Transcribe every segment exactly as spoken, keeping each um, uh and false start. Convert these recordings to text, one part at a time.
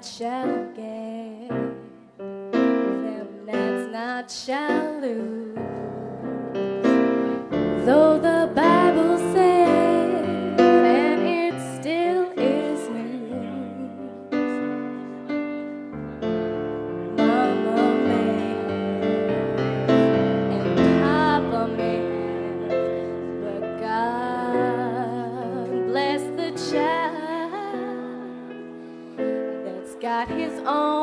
that shall get, them that's not shall lose. Though the Bible says, and it still is news, Mama may have and Papa may have, but God bless the child that's got his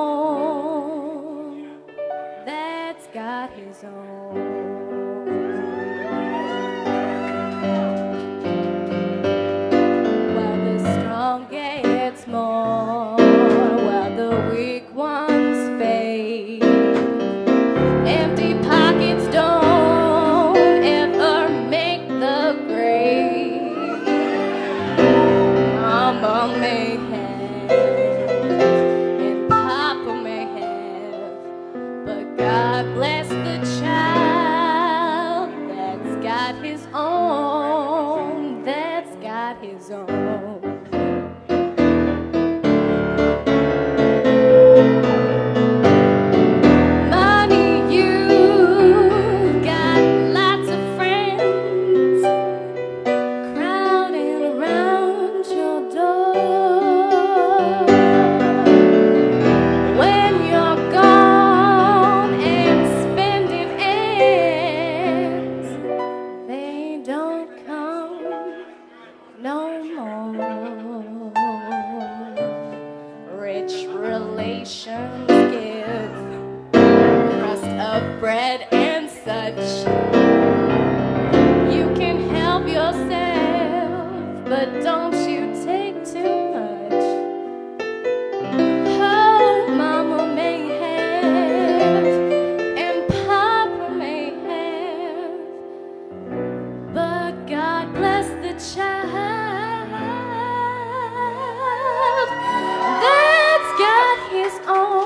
own, that's got his own. While the strong gets more, while the weak ones fade, empty pockets don't ever make the grade. Mama may have and Papa may have, but God bless the child that's got his own, that's got his own. Money, you've got lots of friends crowding around your door. When you're gone and spending ends, they don't come no more. Rich relations give crust of bread and such. You can help yourself, but don't you take too much. Oh, Mama may have and Papa may have, but God bless the child that's got his own.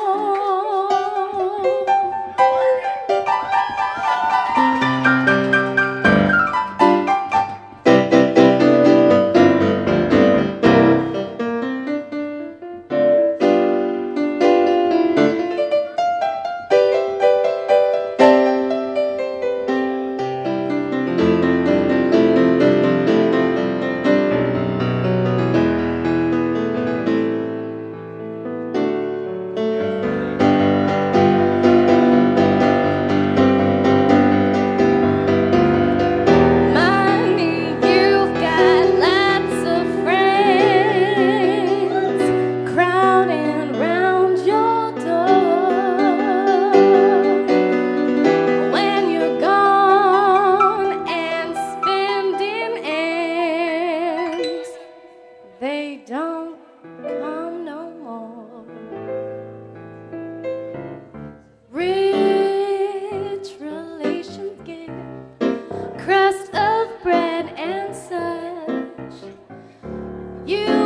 Money, you've got lots of friends crowding round your door. When you're gone and spending ends, they don't come no more. Rich relations give crust of bread and such. You